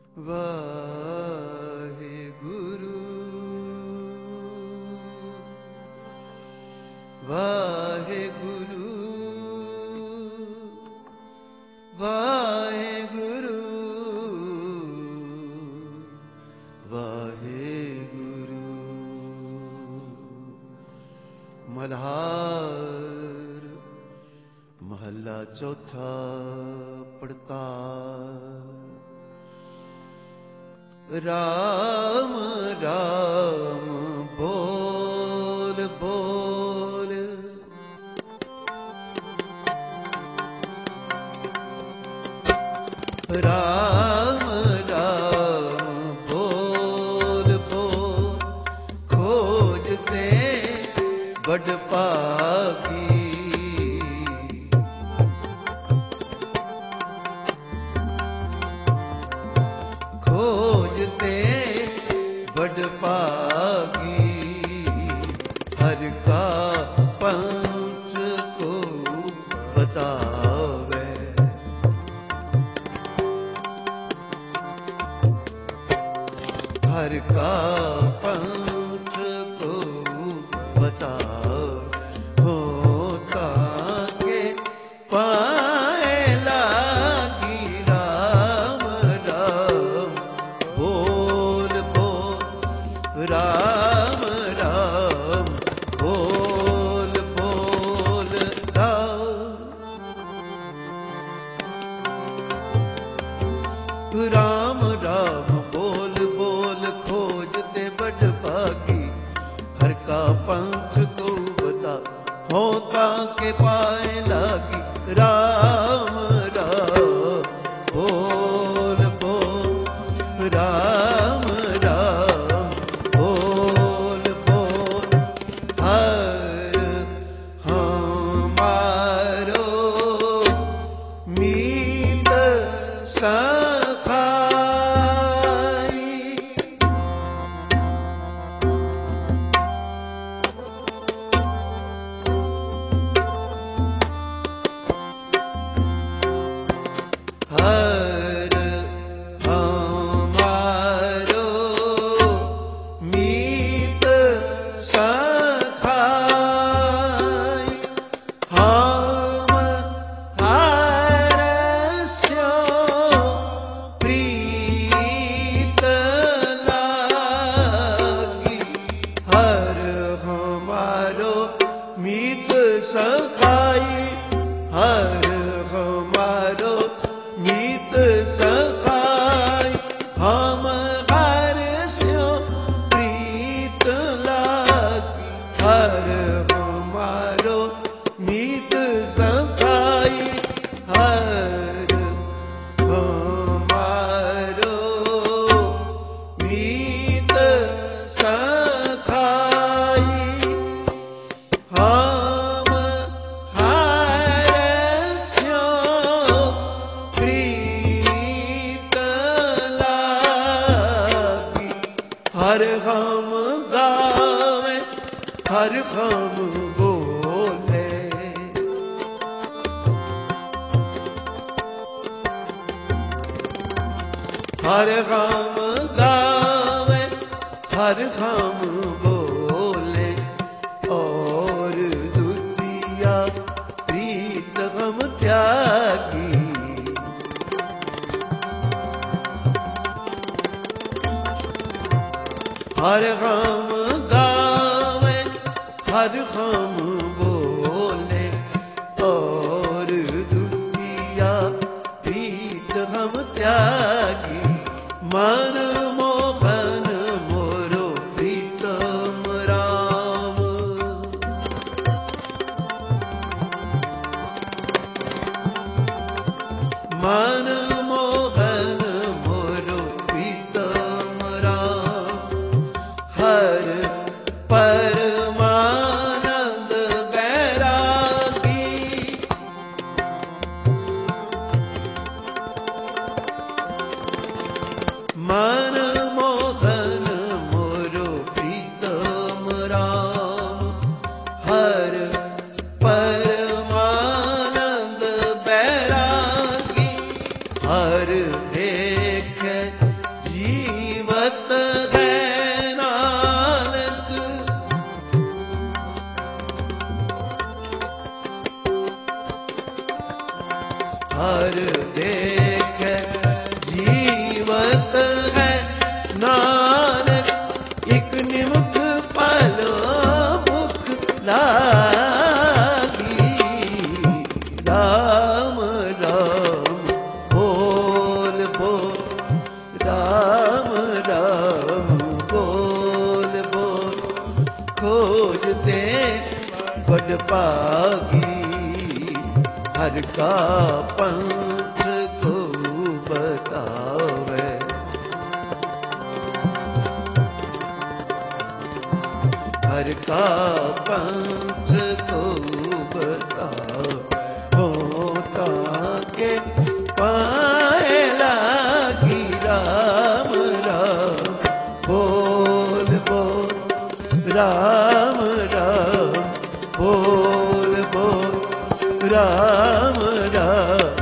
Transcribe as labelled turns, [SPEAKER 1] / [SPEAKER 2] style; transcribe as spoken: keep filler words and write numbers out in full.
[SPEAKER 1] ਵਾਹਿਗੁਰੂ ਵਾਹਿਗੁਰੂ ਵਾਹਿਗੁਰੂ ਵਾਹਿਗੁਰੂ ਮਲਹਾਰ महला चौथा पड़ताल। राम राम बोल बोल, राम राम बोल बोल, खोजते बड़ पागी। खोजते बड़ पागी, हर का पंच को बतावे। हर का पंच को बतावे, होता के पाए लागी। राम राम बोल बोल, राम राम बोल बोल, राम राम बोल बोल, खोजते बड़ भागी। हर का पंच को बता, होता के पाए लागी। राम राम बोल बोल, राम राम बोल बोल, हर हमारो मीत सखाई। हर हमारो मीत सखाई, हम हारस्यो प्रीत लागी। हर हमारो मीत सखाई, हर हमारो मीत सखाई, हम हारस्यो प्रीत लागी। हर हमारो मीत सखाई, हर हमारो मीत सखाई, हम हारस्यो प्रीत लागी। हर हम गावे, हर हम बोले, हर हम गावे, हर हम बोले। और दुतिया प्रीत हम त्यागी। हर हम गावे, हर हम बोले। और दुतिया प्रीत हम त्यागी। मन मोहन मोरो प्रीतम राम, मन मोहन मोरो प्रीतम राम। हर परमानंद बैरागी, मन मोहन मोरो प्रीतम राम। हर परमानंद बैरागी, हर देखे जीवत है नानक, एक निमुख पलो मुख लागी। राम राम बोल बोल, राम राम बोल बोल, खोजते बड़ भागी, हर का पंथ को बतावे। हर का पंथ को बतावे, होता के पाए लागी। राम राम बोल बोल, राम राम बोल बोल, राम राम